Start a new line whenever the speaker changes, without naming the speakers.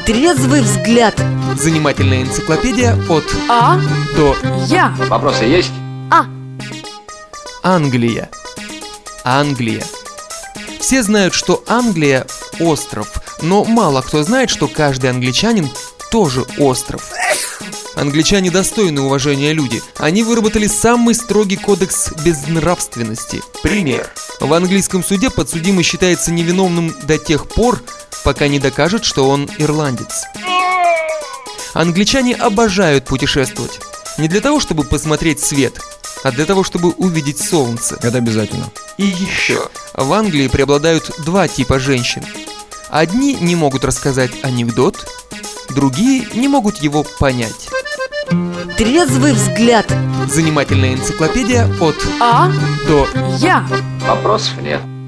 Трезвый взгляд.
Занимательная энциклопедия от
А.
до.
Я.
Вопросы есть?
Англия. Англия. Все знают, что Англия – остров, но мало кто знает, что каждый англичанин тоже остров. Англичане достойны уважения люди. Они выработали самый строгий кодекс безнравственности.
Пример.
В английском суде подсудимый считается невиновным до тех пор, пока не докажет, что он ирландец. Англичане обожают путешествовать. Не для того, чтобы посмотреть свет, а для того, чтобы увидеть солнце.
Это обязательно.
И еще. В Англии преобладают два типа женщин. Одни не могут рассказать анекдот, другие не могут его понять.
Трезвый взгляд.
Занимательная энциклопедия от
А.
до.
Я.
Вопросов нет.